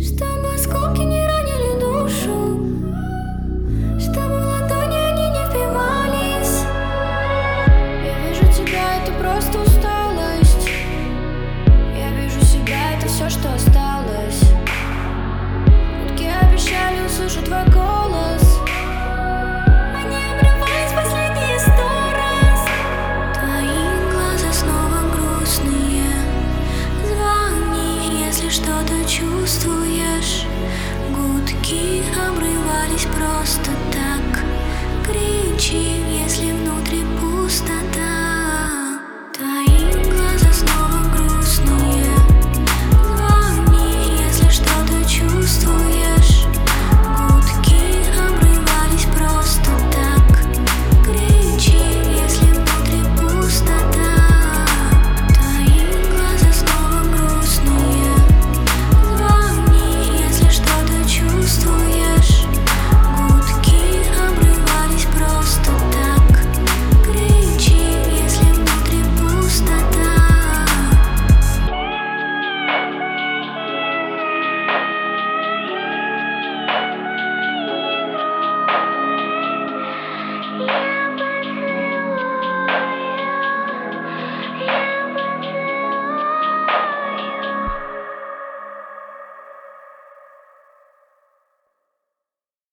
Чтобы осколки не ранили душу, чтобы в ладони они не впивались. Я вижу тебя, это просто усталость. Я вижу себя, это все, что осталось. Утки обещали услышать твой голос. Они обрывались последние 100 раз. Твои глаза снова грустные. Звони, если что-то чувствуешь. Гудки обрывались просто так. Кричи, если